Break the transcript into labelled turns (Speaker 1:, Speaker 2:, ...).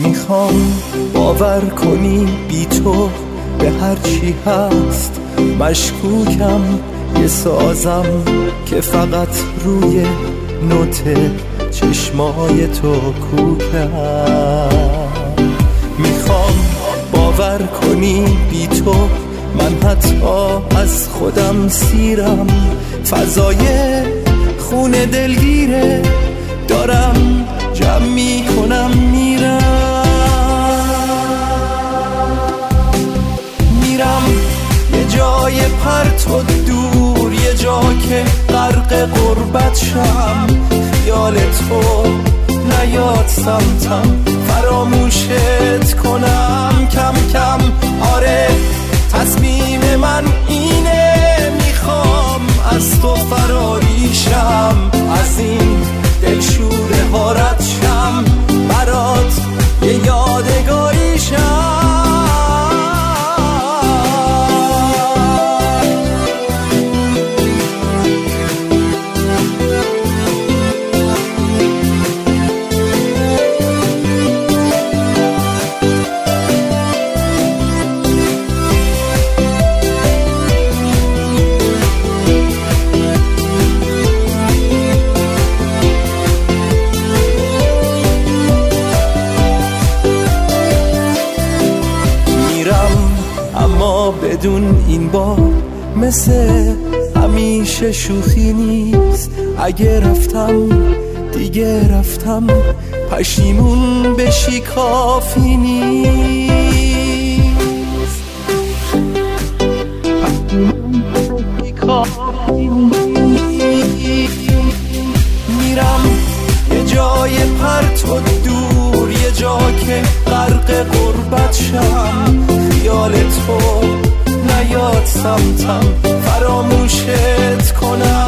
Speaker 1: میخوام باور کنی بی تو به هر چی هست مشکوکم، یه سازم که فقط روی نوت چشمای تو کوکم. میخوام باور کنی بی تو من حتی از خودم سیرم، فضای خون دلگیره دارم جمع میکنم میرم یه جای پرت و دور، یه جا که غرق غربت شم، خیال تو نیاد سمتم فراموشت کنم کم کم. آره تصمیم من اینه، میخوام از تو فراریشم، از این دلشوره ها رد شم، برات یه یادگاری شم. اما بدون این بار مثل همیشه شوخی نیست، اگه رفتم دیگه رفتم، پشیمون بشی کافی نیست. میرم یه جای پرت و دور، یه جا که غرق غربت شم، خیال تو نیاد سمتم فراموشت کنم